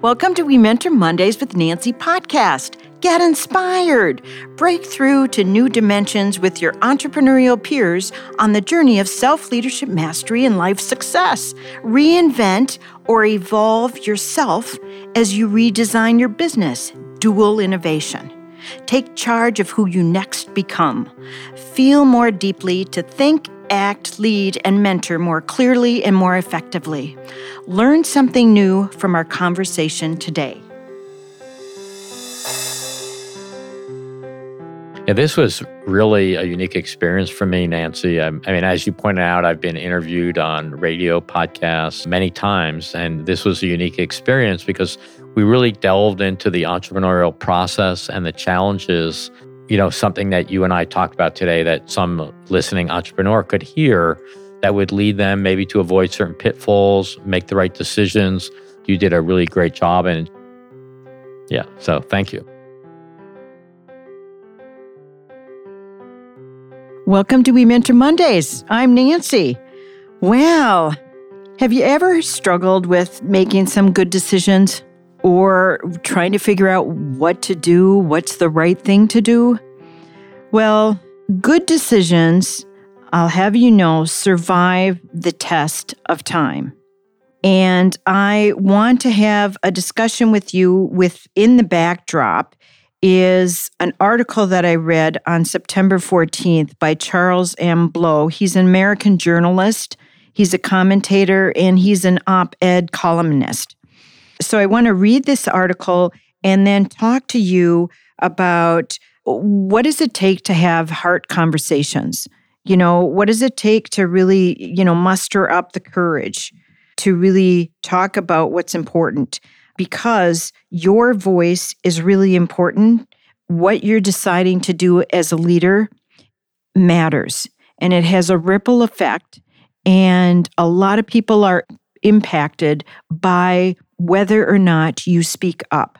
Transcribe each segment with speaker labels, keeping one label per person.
Speaker 1: Welcome to We Mentor Mondays with Nancy podcast. Get inspired. Break through to new dimensions with your entrepreneurial peers on the journey of self-leadership mastery and life success. Reinvent or evolve yourself as you redesign your business. Dual innovation. Take charge of who you next become. Feel more deeply to think, act, lead, and mentor more clearly and more effectively. Learn something new from our conversation today.
Speaker 2: Yeah, this was really a unique experience for me, Nancy. I mean, as you pointed out, I've been interviewed on radio podcasts many times, and this was a unique experience because we really delved into the entrepreneurial process and the challenges, something that you and I talked about today that some listening entrepreneur could hear that would lead them maybe to avoid certain pitfalls, make the right decisions. You did a really great job, and so thank you.
Speaker 1: Welcome to We Mentor Mondays. I'm Nancy. Wow. Have you ever struggled with making some good decisions or trying to figure out what to do, what's the right thing to do? Well, good decisions, I'll have you know, survive the test of time. And I want to have a discussion with you within the backdrop is an article that I read on September 14th by Charles M. Blow. He's an American journalist, he's a commentator, and he's an op-ed columnist. So I want to read this article and then talk to you about what does it take to have heart conversations? What does it take to really, muster up the courage to really talk about what's important? Because your voice is really important. What you're deciding to do as a leader matters, and it has a ripple effect, and a lot of people are impacted by whether or not you speak up.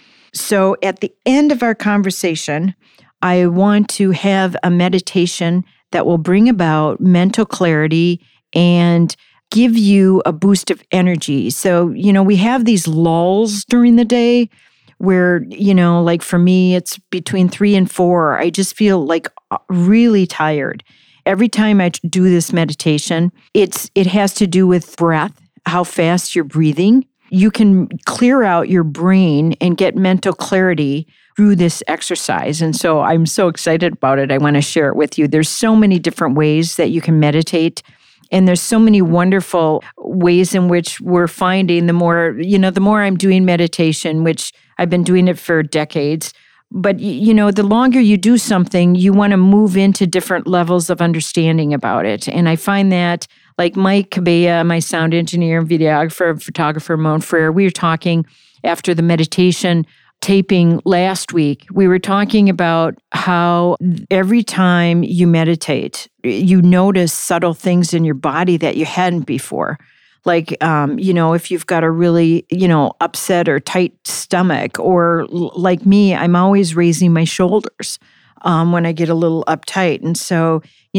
Speaker 1: So at the end of our conversation, I want to have a meditation that will bring about mental clarity and give you a boost of energy. So, we have these lulls during the day where, like for me, it's between 3 and 4. I just feel like really tired. Every time I do this meditation, it has to do with breath, how fast you're breathing. You can clear out your brain and get mental clarity through this exercise. And so I'm so excited about it. I want to share it with you. There's so many different ways that you can meditate. And there's so many wonderful ways in which we're finding the more I'm doing meditation, which I've been doing it for decades. But, the longer you do something, you want to move into different levels of understanding about it. And I find that, like Mike Cabella, my sound engineer and videographer, photographer, Mon Frere, we were talking after the meditation taping last week, we were talking about how every time you meditate, you notice subtle things in your body that you hadn't before. Like, if you've got a really, upset or tight stomach, or like me, I'm always raising my shoulders when I get a little uptight. And so,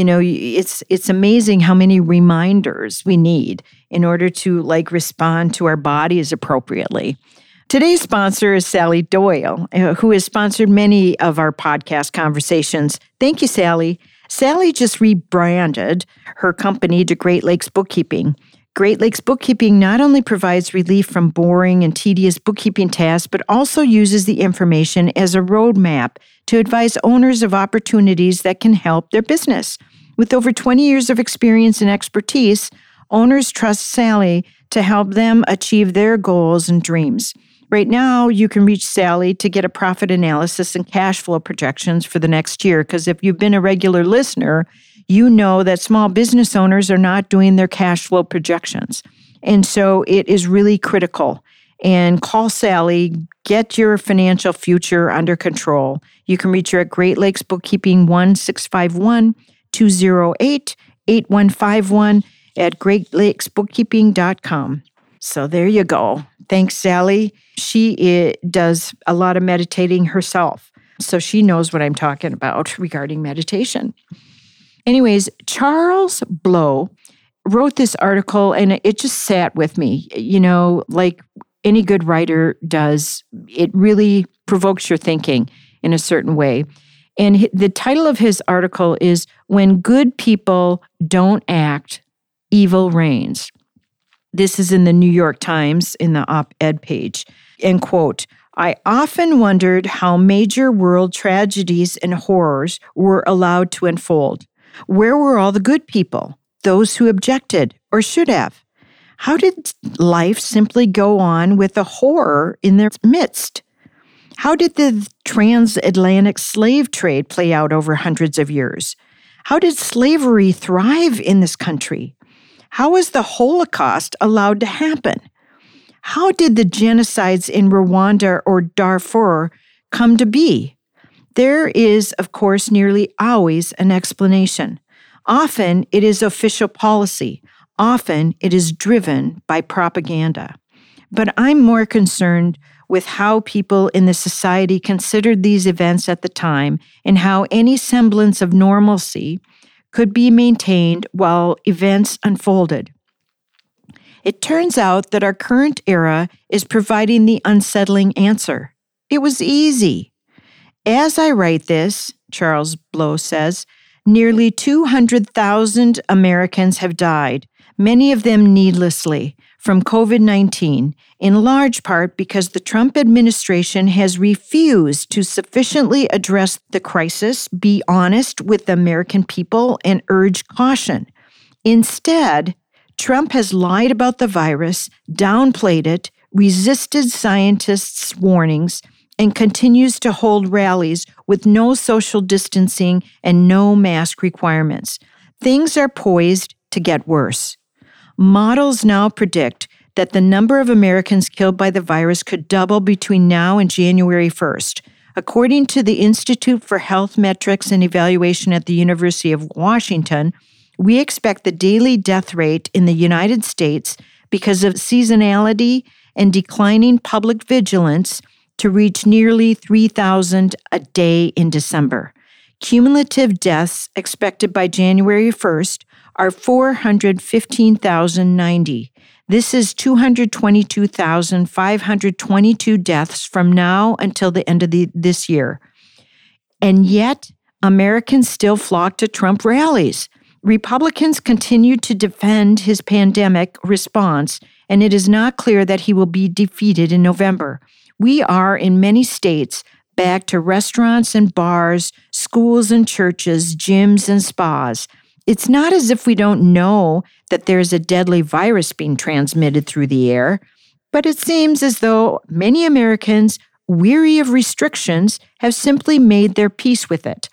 Speaker 1: it's amazing how many reminders we need in order to respond to our bodies appropriately. Today's sponsor is Sally Doyle, who has sponsored many of our podcast conversations. Thank you, Sally. Sally just rebranded her company to Great Lakes Bookkeeping. Great Lakes Bookkeeping not only provides relief from boring and tedious bookkeeping tasks, but also uses the information as a roadmap to advise owners of opportunities that can help their business. With over 20 years of experience and expertise, owners trust Sally to help them achieve their goals and dreams. Right now, you can reach Sally to get a profit analysis and cash flow projections for the next year, because if you've been a regular listener, you know that small business owners are not doing their cash flow projections. And so it is really critical. And call Sally, get your financial future under control. You can reach her at Great Lakes Bookkeeping 1-651-208-8151 at greatlakesbookkeeping.com. So there you go. Thanks, Sally. She does a lot of meditating herself, so she knows what I'm talking about regarding meditation. Anyways, Charles Blow wrote this article, and it just sat with me. any good writer does. It really provokes your thinking in a certain way. And the title of his article is When Good People Don't Act, Evil Reigns. This is in the New York Times in the op-ed page. And quote, I often wondered how major world tragedies and horrors were allowed to unfold. Where were all the good people, those who objected or should have? How did life simply go on with the horror in their midst? How did the transatlantic slave trade play out over hundreds of years? How did slavery thrive in this country? How was the Holocaust allowed to happen? How did the genocides in Rwanda or Darfur come to be? There is, of course, nearly always an explanation. Often it is official policy. Often it is driven by propaganda. But I'm more concerned with how people in the society considered these events at the time and how any semblance of normalcy could be maintained while events unfolded. It turns out that our current era is providing the unsettling answer. It was easy. As I write this, Charles Blow says, nearly 200,000 Americans have died, many of them needlessly, from COVID-19, in large part because the Trump administration has refused to sufficiently address the crisis, be honest with the American people, and urge caution. Instead, Trump has lied about the virus, downplayed it, resisted scientists' warnings, and continues to hold rallies with no social distancing and no mask requirements. Things are poised to get worse. Models now predict that the number of Americans killed by the virus could double between now and January 1st. According to the Institute for Health Metrics and Evaluation at the University of Washington, we expect the daily death rate in the United States, because of seasonality and declining public vigilance, to reach nearly 3,000 a day in December. Cumulative deaths expected by January 1st are 415,090. This is 222,522 deaths from now until the end of this year. And yet, Americans still flock to Trump rallies. Republicans continue to defend his pandemic response, and it is not clear that he will be defeated in November. We are, in many states, back to restaurants and bars, schools and churches, gyms and spas. It's not as if we don't know that there's a deadly virus being transmitted through the air, but it seems as though many Americans, weary of restrictions, have simply made their peace with it.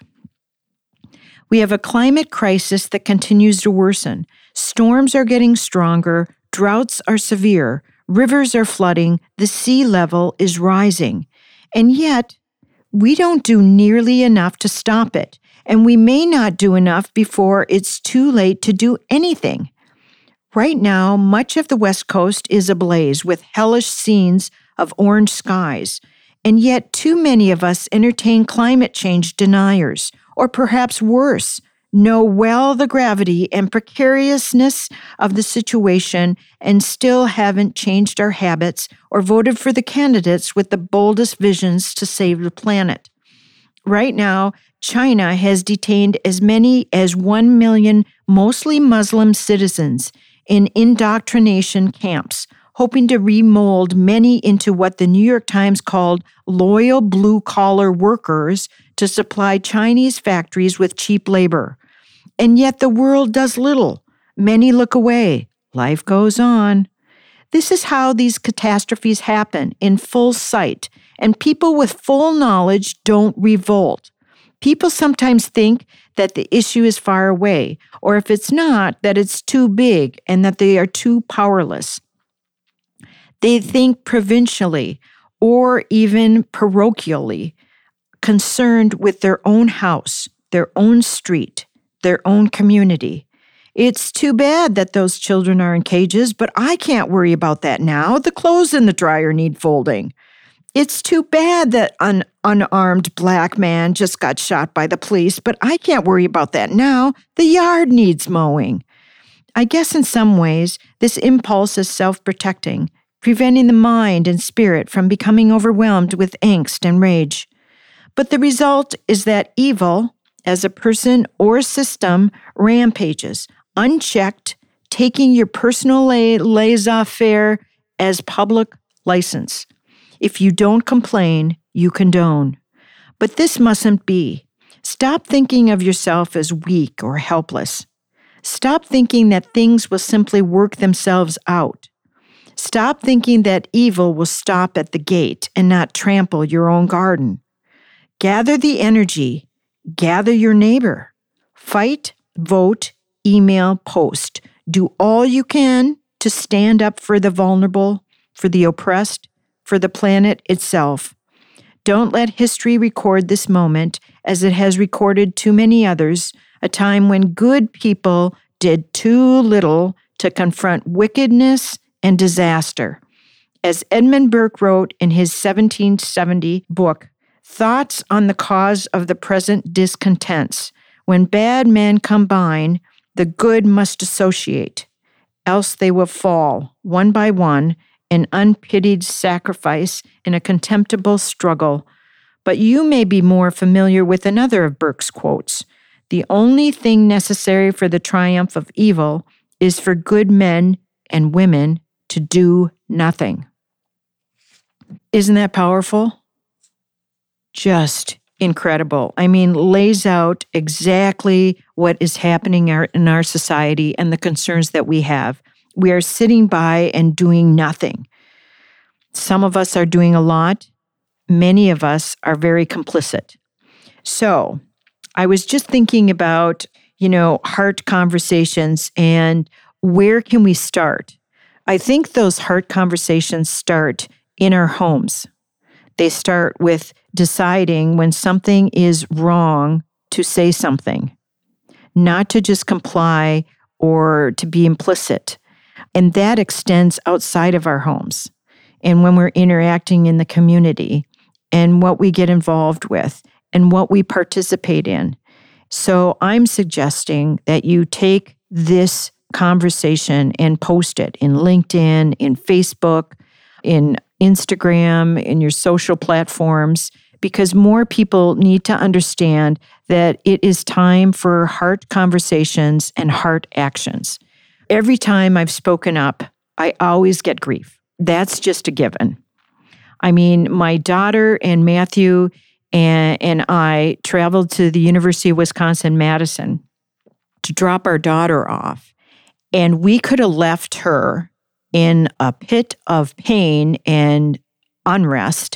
Speaker 1: We have a climate crisis that continues to worsen. Storms are getting stronger, droughts are severe, rivers are flooding, the sea level is rising. And yet, we don't do nearly enough to stop it, and we may not do enough before it's too late to do anything. Right now, much of the West Coast is ablaze with hellish scenes of orange skies, and yet too many of us entertain climate change deniers, or perhaps worse, know well the gravity and precariousness of the situation and still haven't changed our habits or voted for the candidates with the boldest visions to save the planet. Right now, China has detained as many as 1 million mostly Muslim citizens in indoctrination camps, hoping to remold many into what the New York Times called loyal blue-collar workers to supply Chinese factories with cheap labor. And yet the world does little. Many look away. Life goes on. This is how these catastrophes happen, in full sight, and people with full knowledge don't revolt. People sometimes think that the issue is far away, or if it's not, that it's too big and that they are too powerless. They think provincially or even parochially, concerned with their own house, their own street, their own community. It's too bad that those children are in cages, but I can't worry about that now. The clothes in the dryer need folding. It's too bad that an unarmed black man just got shot by the police, but I can't worry about that now. The yard needs mowing. I guess in some ways, this impulse is self-protecting. preventing the mind and spirit from becoming overwhelmed with angst and rage. But the result is that evil, as a person or system, rampages, unchecked, taking your personal laissez-faire as public license. If you don't complain, you condone. But this mustn't be. Stop thinking of yourself as weak or helpless. Stop thinking that things will simply work themselves out. Stop thinking that evil will stop at the gate and not trample your own garden. Gather the energy. Gather your neighbor. Fight, vote, email, post. Do all you can to stand up for the vulnerable, for the oppressed, for the planet itself. Don't let history record this moment as it has recorded too many others, a time when good people did too little to confront wickedness and disaster. As Edmund Burke wrote in his 1770 book, Thoughts on the Cause of the Present Discontents, when bad men combine, the good must associate, else they will fall, one by one, in unpitied sacrifice in a contemptible struggle. But you may be more familiar with another of Burke's quotes. The only thing necessary for the triumph of evil is for good men and women to do nothing. Isn't that powerful? Just incredible. I mean, lays out exactly what is happening in our society and the concerns that we have. We are sitting by and doing nothing. Some of us are doing a lot. Many of us are very complicit. So I was just thinking about, heart conversations and where can we start? I think those heart conversations start in our homes. They start with deciding when something is wrong to say something, not to just comply or to be implicit. And that extends outside of our homes and when we're interacting in the community and what we get involved with and what we participate in. So I'm suggesting that you take this conversation and post it in LinkedIn, in Facebook, in Instagram, in your social platforms, because more people need to understand that it is time for heart conversations and heart actions. Every time I've spoken up, I always get grief. That's just a given. I mean, my daughter and Matthew and I traveled to the University of Wisconsin-Madison to drop our daughter off. And we could have left her in a pit of pain and unrest,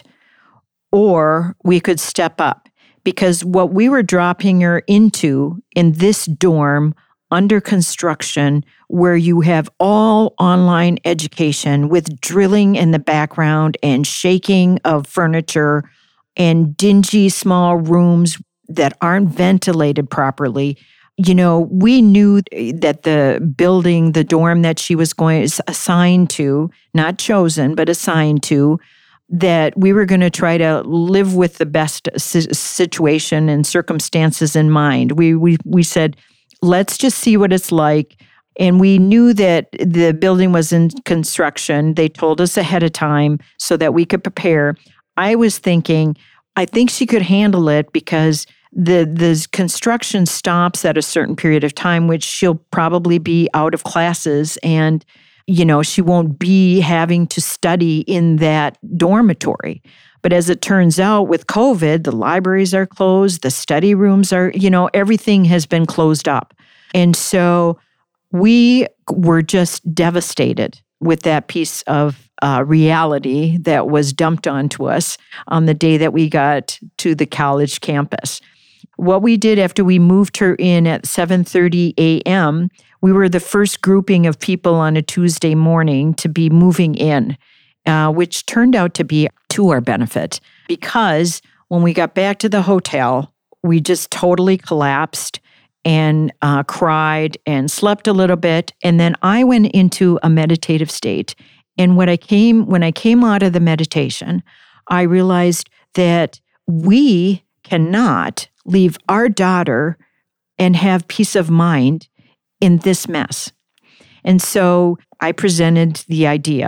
Speaker 1: or we could step up. Because what we were dropping her into in this dorm under construction, where you have all online education with drilling in the background and shaking of furniture and dingy small rooms that aren't ventilated properly. We knew that the building, the dorm that she was assigned to, not chosen, but assigned to, that we were going to try to live with the best situation and circumstances in mind. We said, let's just see what it's like. And we knew that the building was in construction. They told us ahead of time so that we could prepare. I was thinking, I think she could handle it because the construction stops at a certain period of time, which she'll probably be out of classes and, she won't be having to study in that dormitory. But as it turns out with COVID, the libraries are closed, the study rooms are, everything has been closed up. And so we were just devastated with that piece of reality that was dumped onto us on the day that we got to the college campus. What we did after we moved her in at 7:30 a.m., we were the first grouping of people on a Tuesday morning to be moving in, which turned out to be to our benefit because when we got back to the hotel, we just totally collapsed and cried and slept a little bit. And then I went into a meditative state. And when I came out of the meditation, I realized that we cannot leave our daughter and have peace of mind in this mess. And so I presented the ideas.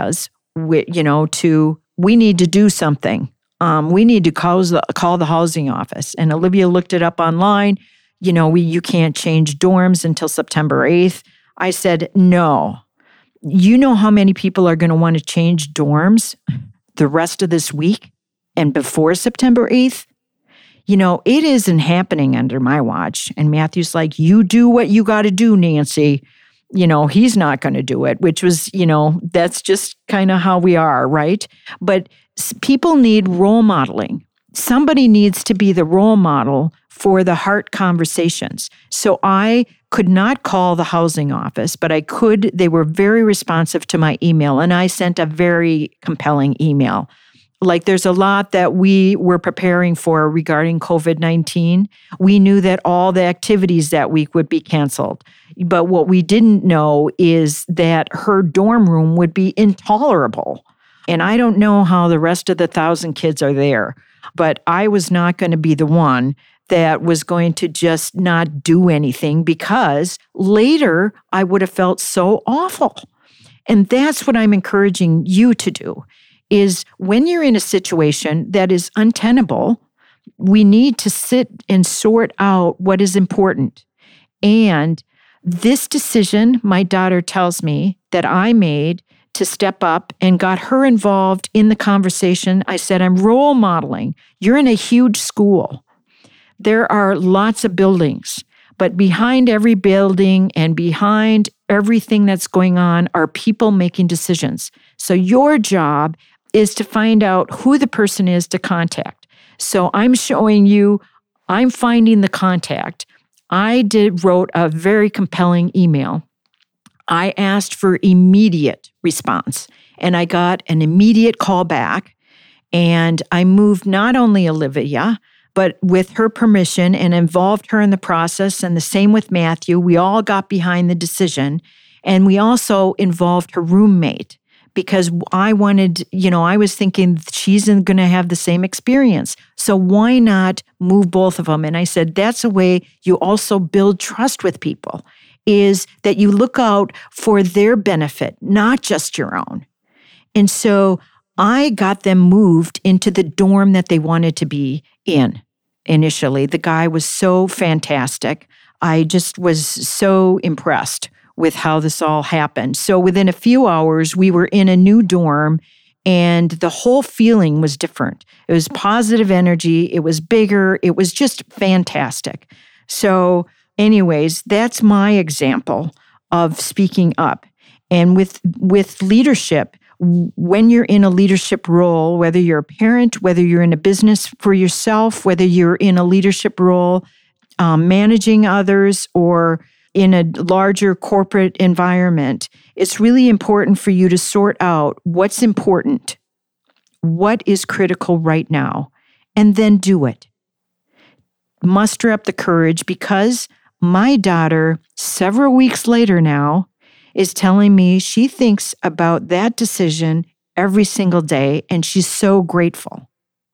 Speaker 1: we need to do something. We need to call the housing office. And Olivia looked it up online. You can't change dorms until September 8th. I said, no. You know how many people are going to want to change dorms the rest of this week and before September 8th? It isn't happening under my watch. And Matthew's like, you do what you got to do, Nancy. He's not going to do it, which was, that's just kind of how we are, right? But people need role modeling. Somebody needs to be the role model for the heart conversations. So I could not call the housing office, but I could. They were very responsive to my email, and I sent a very compelling email. Like, there's a lot that we were preparing for regarding COVID-19. We knew that all the activities that week would be canceled. But what we didn't know is that her dorm room would be intolerable. And I don't know how the rest of the 1,000 kids are there, but I was not going to be the one that was going to just not do anything, because later I would have felt so awful. And that's what I'm encouraging you to do. Is when you're in a situation that is untenable, we need to sit and sort out what is important. And this decision, my daughter tells me, that I made to step up and got her involved in the conversation. I said, I'm role modeling. You're in a huge school. There are lots of buildings, but behind every building and behind everything that's going on are people making decisions. So your job is to find out who the person is to contact. So I'm showing you, I'm finding the contact. I wrote a very compelling email. I asked for immediate response, and I got an immediate call back. And I moved not only Olivia, but with her permission, and involved her in the process. And the same with Matthew. We all got behind the decision. And we also involved her roommate, because I wanted, I was thinking she's going to have the same experience. So why not move both of them? And I said, that's a way you also build trust with people, is that you look out for their benefit, not just your own. And so I got them moved into the dorm that they wanted to be in initially. The guy was so fantastic. I just was so impressed with how this all happened. So within a few hours, we were in a new dorm, and the whole feeling was different. It was positive energy. It was bigger. It was just fantastic. So anyways, that's my example of speaking up. And with leadership, when you're in a leadership role, whether you're a parent, whether you're in a business for yourself, whether you're in a leadership role, managing others, or in a larger corporate environment, it's really important for you to sort out what's important, what is critical right now, and then do it. Muster up the courage, because my daughter, several weeks later now, is telling me she thinks about that decision every single day, and she's so grateful.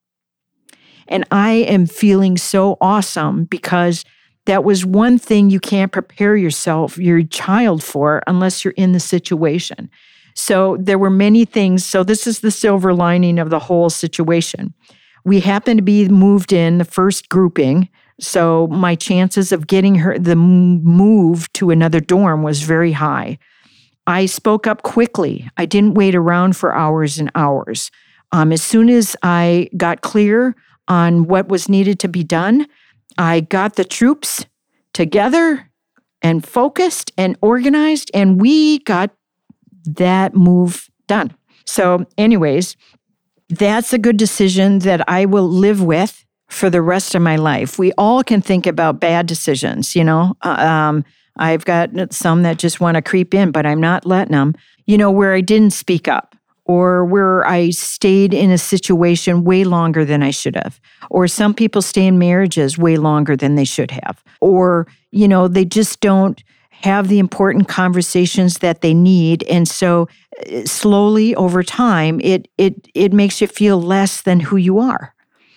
Speaker 1: And I am feeling so awesome, because that was one thing you can't prepare your child for, unless you're in the situation. So there were many things. So this is the silver lining of the whole situation. We happened to be moved in the first grouping, so my chances of getting her the move to another dorm was very high. I spoke up quickly. I didn't wait around for hours and hours. As soon as I got clear on what was needed to be done, I got the troops together and focused and organized, and we got that move done. So anyways, that's a good decision that I will live with for the rest of my life. We all can think about bad decisions, I've got some that just want to creep in, but I'm not letting them, where I didn't speak up, or where I stayed in a situation way longer than I should have. Or some people stay in marriages way longer than they should have. Or, they just don't have the important conversations that they need. And so slowly over time, it makes you feel less than who you are.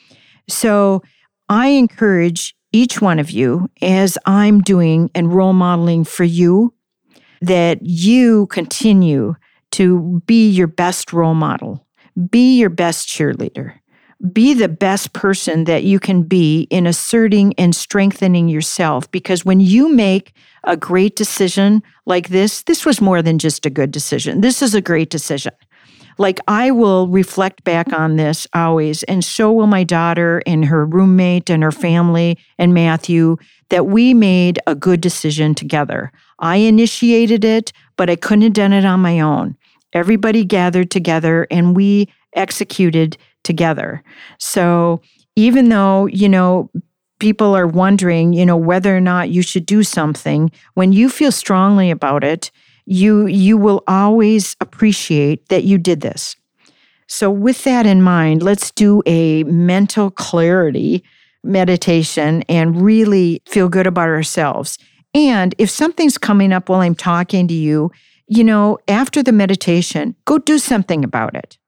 Speaker 1: So I encourage each one of you, as I'm doing and role modeling for you, that you continue to be your best role model, be your best cheerleader, be the best person that you can be in asserting and strengthening yourself. Because when you make a great decision like this was more than just a good decision. This is a great decision. Like, I will reflect back on this always, and so will my daughter and her roommate and her family and Matthew, that we made a good decision together. I initiated it, but I couldn't have done it on my own. Everybody gathered together and we executed together. So even though, people are wondering, whether or not you should do something, when you feel strongly about it, you will always appreciate that you did this. So with that in mind, let's do a mental clarity meditation and really feel good about ourselves. And if something's coming up while I'm talking to you, after the meditation, go do something about it.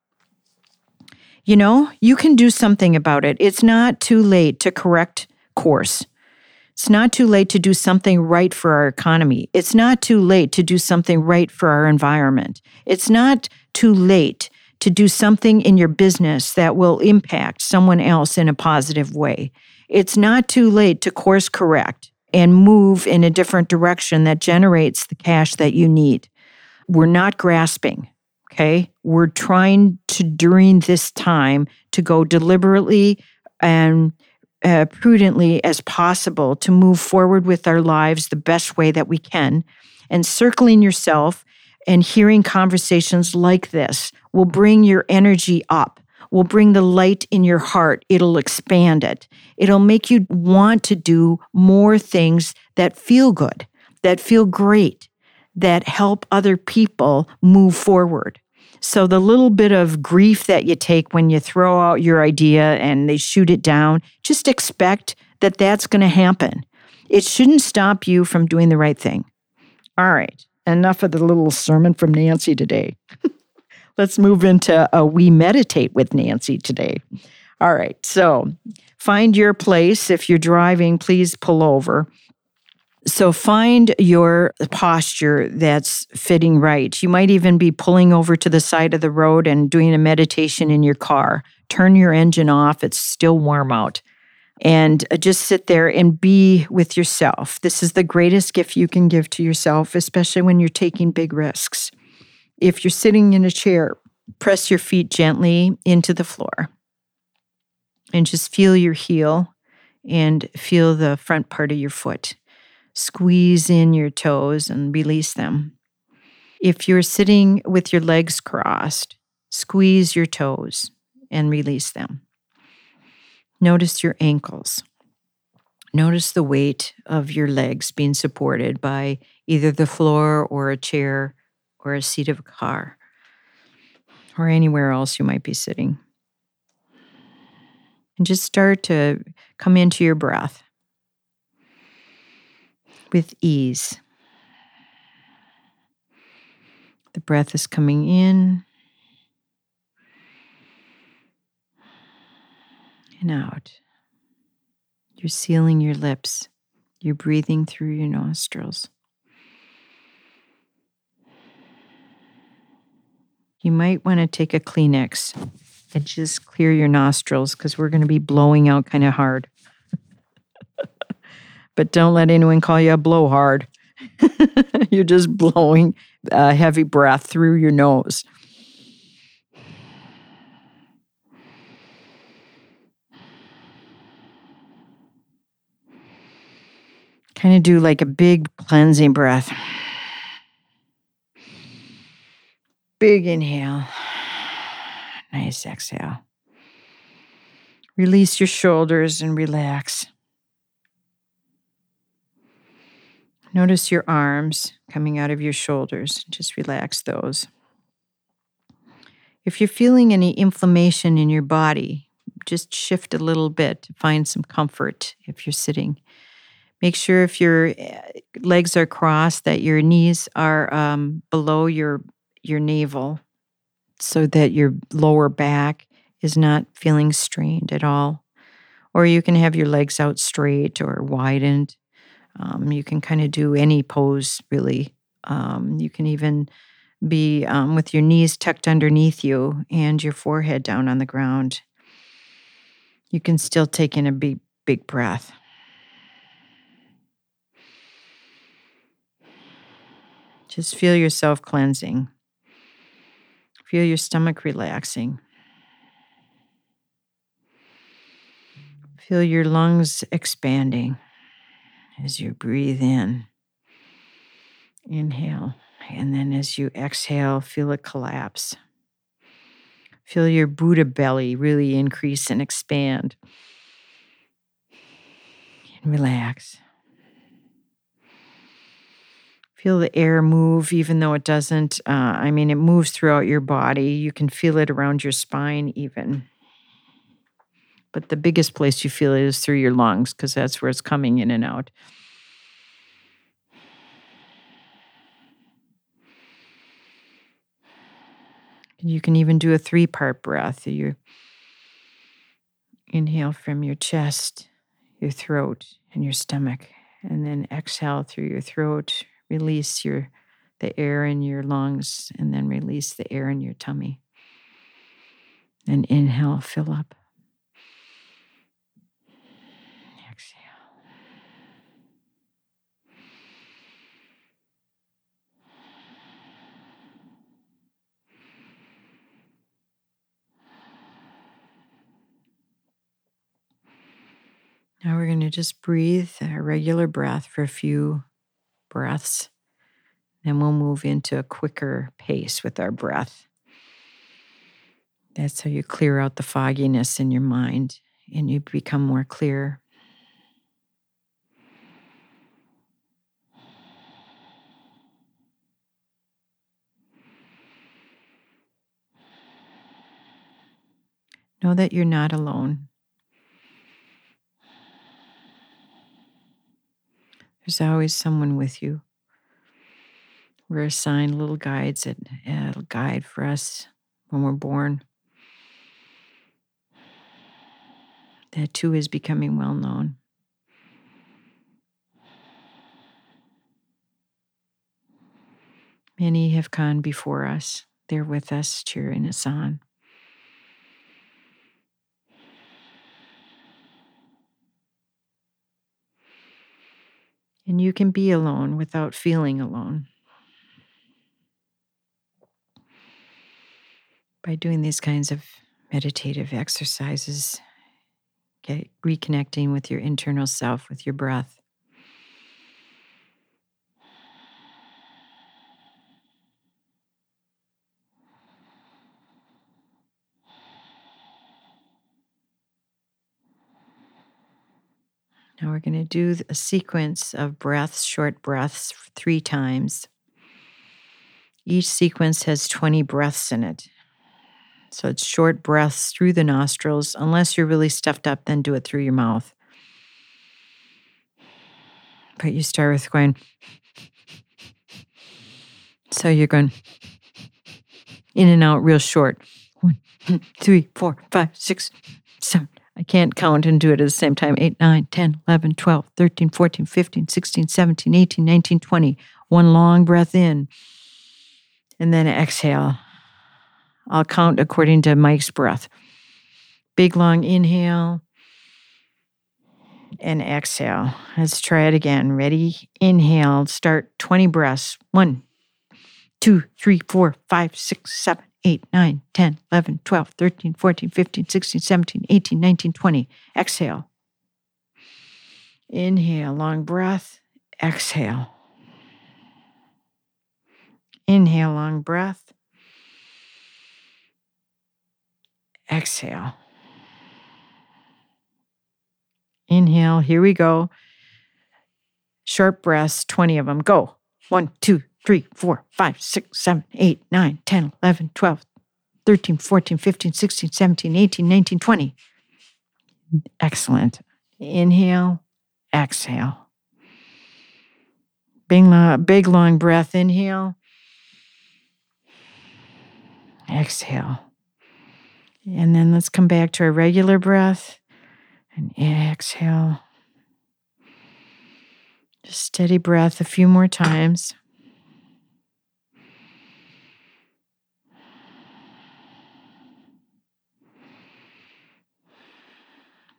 Speaker 1: You can do something about it. It's not too late to correct course. It's not too late to do something right for our economy. It's not too late to do something right for our environment. It's not too late to do something in your business that will impact someone else in a positive way. It's not too late to course correct and move in a different direction that generates the cash that you need. We're not grasping, okay? We're trying to, during this time, to go deliberately and prudently as possible to move forward with our lives the best way that we can. And circling yourself and hearing conversations like this will bring your energy up, will bring the light in your heart. It'll expand it. It'll make you want to do more things that feel good, that feel great, that help other people move forward. So the little bit of grief that you take when you throw out your idea and they shoot it down, just expect that that's going to happen. It shouldn't stop you from doing the right thing. All right, enough of the little sermon from Nancy today. Let's move into We Meditate with Nancy today. All right, so find your place. If you're driving, please pull over. So find your posture that's fitting right. You might even be pulling over to the side of the road and doing a meditation in your car. Turn your engine off. It's still warm out. And just sit there and be with yourself. This is the greatest gift you can give to yourself, especially when you're taking big risks. If you're sitting in a chair, press your feet gently into the floor and just feel your heel and feel the front part of your foot. Squeeze in your toes and release them. If you're sitting with your legs crossed, squeeze your toes and release them. Notice your ankles. Notice the weight of your legs being supported by either the floor or a chair or a seat of a car or anywhere else you might be sitting. And just start to come into your breath with ease. The breath is coming in and out. You're sealing your lips. You're breathing through your nostrils. You might want to take a Kleenex and just clear your nostrils because we're going to be blowing out kind of hard. But don't let anyone call you a blowhard. You're just blowing a heavy breath through your nose. Kind of do like a big cleansing breath. Big inhale. Nice exhale. Release your shoulders and relax. Notice your arms coming out of your shoulders. Just relax those. If you're feeling any inflammation in your body, just shift a little bit to find some comfort if you're sitting. Make sure if your legs are crossed that your knees are below your navel so that your lower back is not feeling strained at all. Or you can have your legs out straight or widened. You can kind of do any pose, really. You can even be with your knees tucked underneath you and your forehead down on the ground. You can still take in a big, big breath. Just feel yourself cleansing. Feel your stomach relaxing. Feel your lungs expanding as you breathe in. Inhale. And then as you exhale, feel it collapse. Feel your Buddha belly really increase and expand. And relax. Feel the air move, even though it doesn't. It moves throughout your body. You can feel it around your spine even. But the biggest place you feel it is through your lungs, because that's where it's coming in and out. You can even do a 3-part breath. You inhale from your chest, your throat, and your stomach. And then exhale through your throat. Release the air in your lungs, and then release the air in your tummy. And inhale, fill up. Exhale. Now we're going to just breathe a regular breath for a few breaths. Then we'll move into a quicker pace with our breath. That's how you clear out the fogginess in your mind and you become more clear. Know that you're not alone. There's always someone with you. We're assigned little guides that'll guide for us when we're born. That too is becoming well known. Many have gone before us. They're with us, cheering us on. And you can be alone without feeling alone. By doing these kinds of meditative exercises, reconnecting with your internal self, with your breath. Now we're going to do a sequence of breaths, short breaths, 3 times. Each sequence has 20 breaths in it. So it's short breaths through the nostrils. Unless you're really stuffed up, then do it through your mouth. But you start with going. So you're going in and out real short. 1, 2, 3, 4, 5, 6, 7. I can't count and do it at the same time. 8, 9, 10, 11, 12, 13, 14, 15, 16, 17, 18, 19, 20. One long breath in. And then exhale. I'll count according to Mike's breath. Big, long inhale. And exhale. Let's try it again. Ready? Inhale. Start 20 breaths. 1, 2, 3, 4, 5, 6, 7, 8, 9, 10, 11, 12, 13, 14, 15, 16, 17, 18, 19, 20. Exhale. Inhale. Long breath. Exhale. Inhale. Long breath. Exhale. Inhale. Here we go. Short breaths, 20 of them. Go. 1, 2, 3, 4, 5, 6, 7, 8, 9, 10, 11, 12, 13, 14, 15, 16, 17, 18, 19, 20. Excellent. Inhale. Exhale. Big long breath. Inhale. Exhale. And then let's come back to our regular breath. And exhale. Just steady breath a few more times.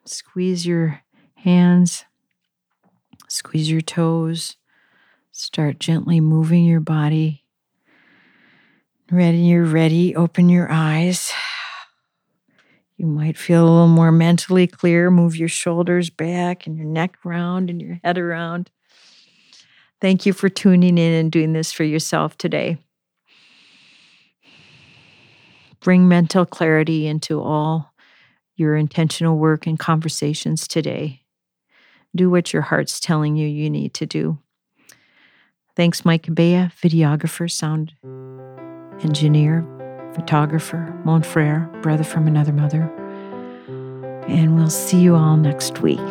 Speaker 1: Squeeze your hands, squeeze your toes. Start gently moving your body. When you're ready, open your eyes. You might feel a little more mentally clear. Move your shoulders back and your neck around and your head around. Thank you for tuning in and doing this for yourself today. Bring mental clarity into all your intentional work and conversations today. Do what your heart's telling you you need to do. Thanks, Mike Cabea, videographer, sound engineer, photographer, mon frere, brother from another mother. And we'll see you all next week.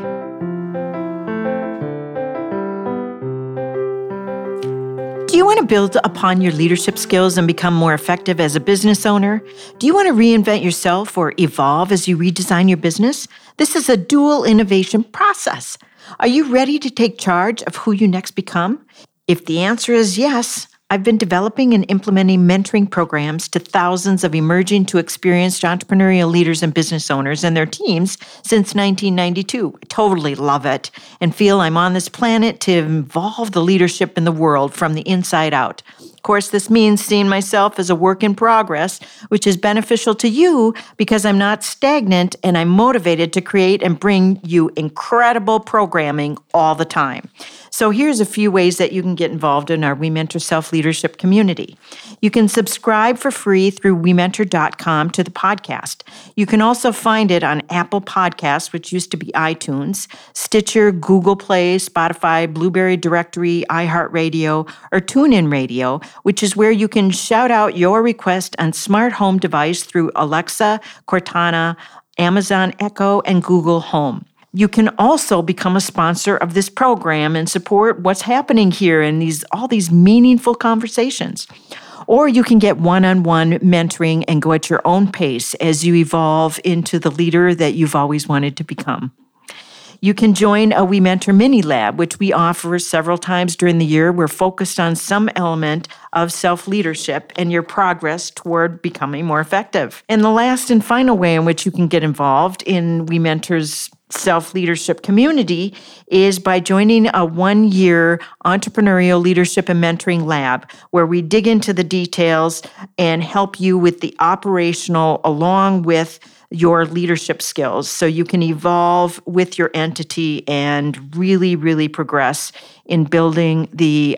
Speaker 1: Do you want to build upon your leadership skills and become more effective as a business owner? Do you want to reinvent yourself or evolve as you redesign your business? This is a dual innovation process. Are you ready to take charge of who you next become? If the answer is yes, I've been developing and implementing mentoring programs to thousands of emerging to experienced entrepreneurial leaders and business owners and their teams since 1992. I totally love it and feel I'm on this planet to evolve the leadership in the world from the inside out. Of course, this means seeing myself as a work in progress, which is beneficial to you because I'm not stagnant and I'm motivated to create and bring you incredible programming all the time. So here's a few ways that you can get involved in our We Mentor Self-Leadership community. You can subscribe for free through WeMentor.com to the podcast. You can also find it on Apple Podcasts, which used to be iTunes, Stitcher, Google Play, Spotify, Blueberry Directory, iHeartRadio, or TuneIn Radio, which is where you can shout out your request on smart home device through Alexa, Cortana, Amazon Echo, and Google Home. You can also become a sponsor of this program and support what's happening here in all these meaningful conversations. Or you can get one-on-one mentoring and go at your own pace as you evolve into the leader that you've always wanted to become. You can join a We Mentor Mini Lab, which we offer several times during the year. We're focused on some element of self-leadership and your progress toward becoming more effective. And the last and final way in which you can get involved in We Mentor's self-leadership community is by joining a 1-year entrepreneurial leadership and mentoring lab where we dig into the details and help you with the operational along with your leadership skills so you can evolve with your entity and really, really progress in building the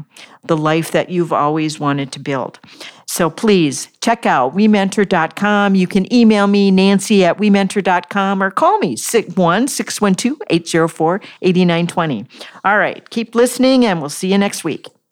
Speaker 1: life that you've always wanted to build. So please check out WeMentor.com. You can email me, Nancy@WeMentor.com, or call me, 612-804-8920. All right, keep listening, and we'll see you next week.